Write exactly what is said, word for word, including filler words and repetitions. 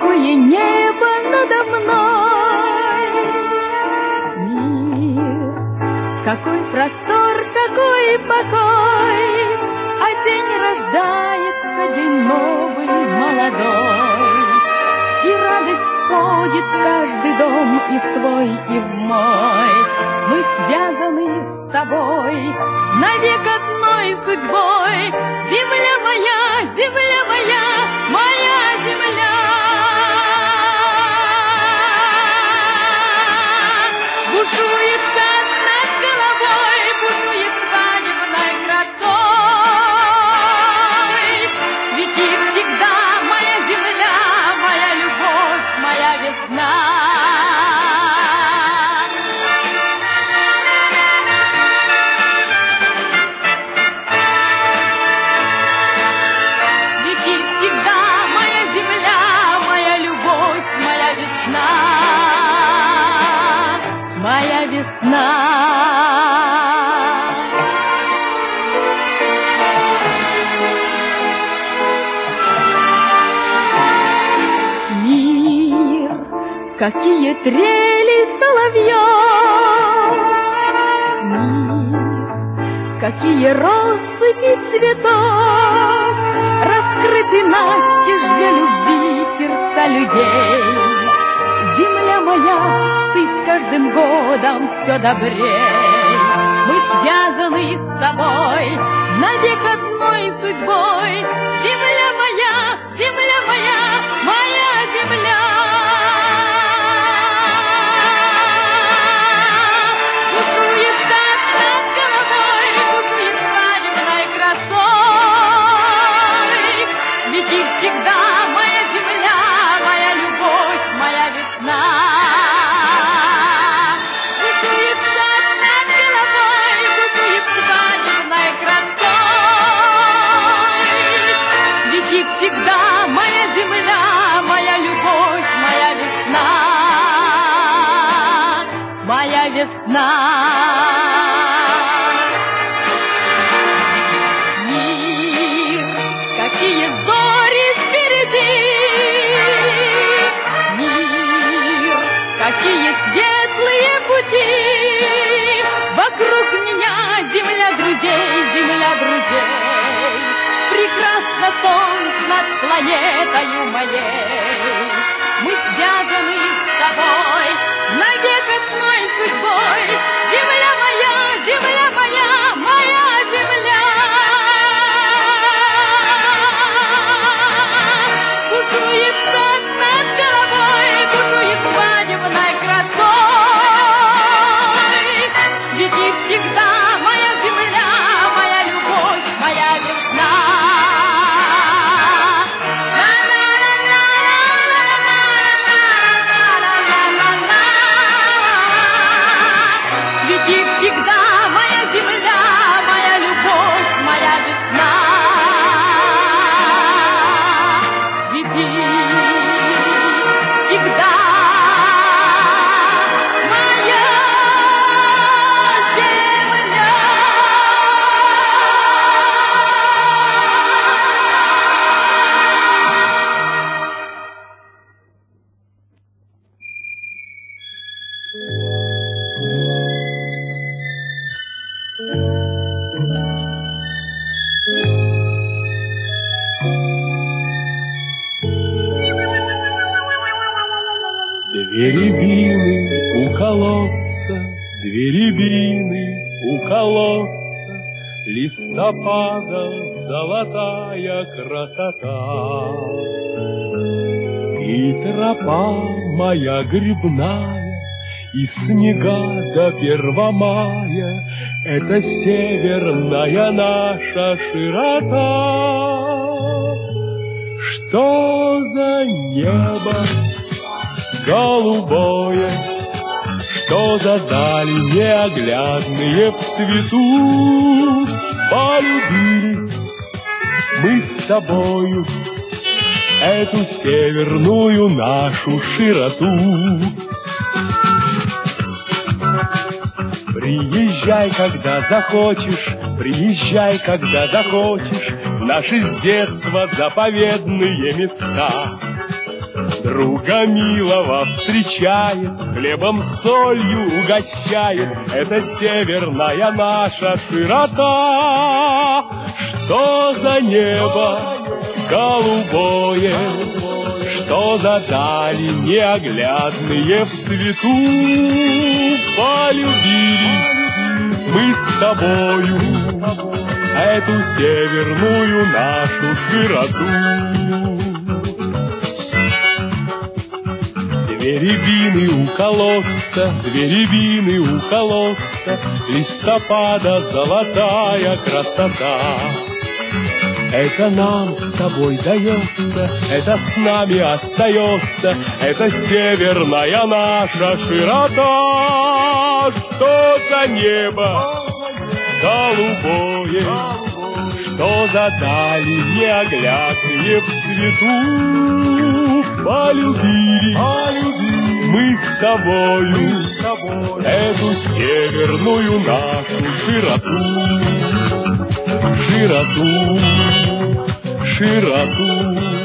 какое небо надо мной. Мир, какой простор, какой покой, а день рождается, день новый, молодой. И радость входит в каждый дом, и в твой, и в мой. Мы связаны с тобой навек одной судьбой. Земля моя, земля моя, моя земля. Бушует сад над головой, бушует свадебной красой. Свети всегда моя земля, моя любовь, моя весна. Свети всегда моя земля, моя любовь, моя весна. Моя весна. Мир, какие трели соловьев. Мир, какие россыпи цветов раскрыты настежь для любви сердца людей. Земля моя, ты с каждым годом все добрей. Мы связаны с тобой навек одной судьбой. Земля моя, земля моя, моя земля. Бушует сад над головой, бушует свадебной красой. Свети всегда моя земля, моя любовь, моя весна. Бушует сад над головой, бушует свадебной красой. Свети всегда моя земля, моя любовь, моя весна. Моя весна. Мир, какие зори впереди. Мир, какие светлые пути. Вокруг меня земля друзей, земля друзей. Прекрасно солнце над планетою моей. Мы связаны с тобой навек одной судьбой. Земля моя, земля моя, моя земля. Бушует сад над головой, бушует свадебной красой. Свети всегда моя земля, моя любовь, моя весна. Свети всегда моя земля, моя любовь, моя весна. Свети всегда моя земля. Две рябины у колодца, две рябины у колодца, листопада золотая красота. И тропа моя грибная, и снега до Первомая, это северная наша широта. Что за небо голубое, что за дали неоглядные в цвету. Полюбили мы с тобою эту северную нашу широту. Приезжай, когда захочешь, приезжай, когда захочешь, в наши с детства заповедные места. друга милого встречает, хлебом солью угощает. Это северная наша широта. Что за небо голубое, что за дали неоглядные в свету. Полюбили мы с тобою эту северную нашу широту. Две рябины у колодца, две рябины у колодца, листопада золотая красота. Это нам с тобой дается, это с нами остается, это северная наша широта. Что за небо голубое, что за дали неоглядные в свету. Полюбили мы с тобою эту северную нашу широту. Широту, широту.